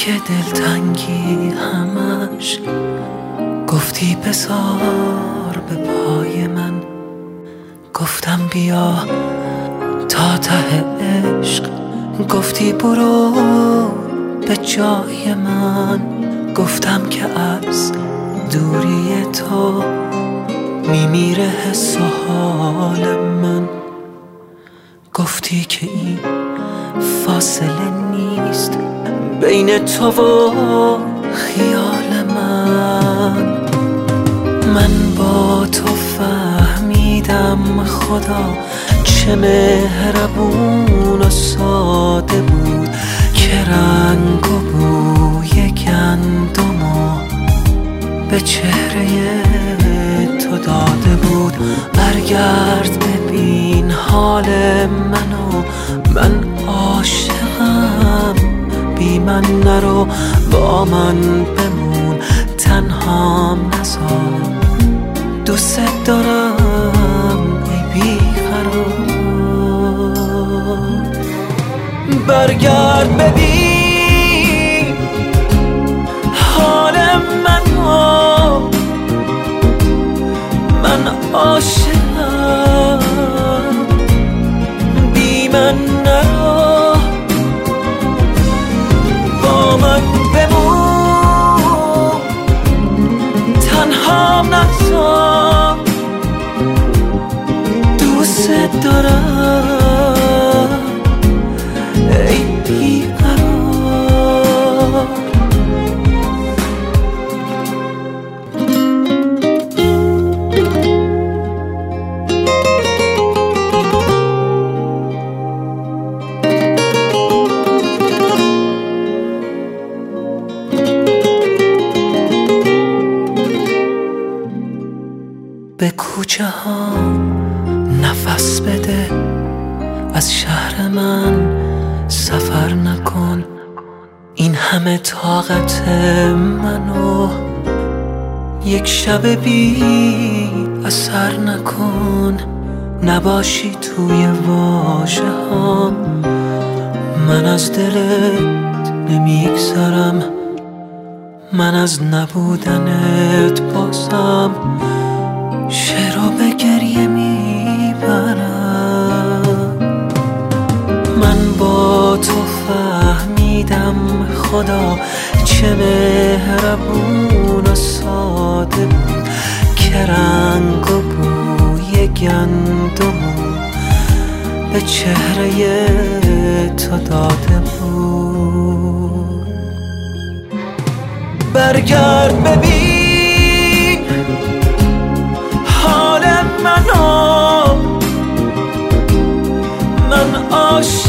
که دلتنگی همش گفتی بذار به پای من، گفتم بیا تا ته عشق، گفتی برو به جای من، گفتم که از دوری تو میمیره حس و حال من، گفتی که این فاصله نیست بین تو و خیال من با تو فهمیدم خدا چه مهربون و ساده بود، که رنگ و بوی گندمو به چهره تو داده بود. برگرد ببین حال منو، من عاشقم، بی من نرو، با من بمون، تنهام نذار، دوست دارم ای بیقرار. برگرد ببین حال منو، من عاشقم، بی من نرو، با من بمون، تنهام نذار، دوست دارم ای بیقرار. به کوچه ها نفس بده، از شهر من سفر نکن، این همه طاقت منو یک شب بی اثر نکن، نباشی توی واژه هام، من از دلت نمیگذرم، من از نبودنت بازم شعرو به گریه میبرم. من با تو فهمیدم خدا چه مهربون و ساده بود، که رنگ و بوی گندمو به چهره تو داده بود. برگرد ببین حال منو، من عاشقم،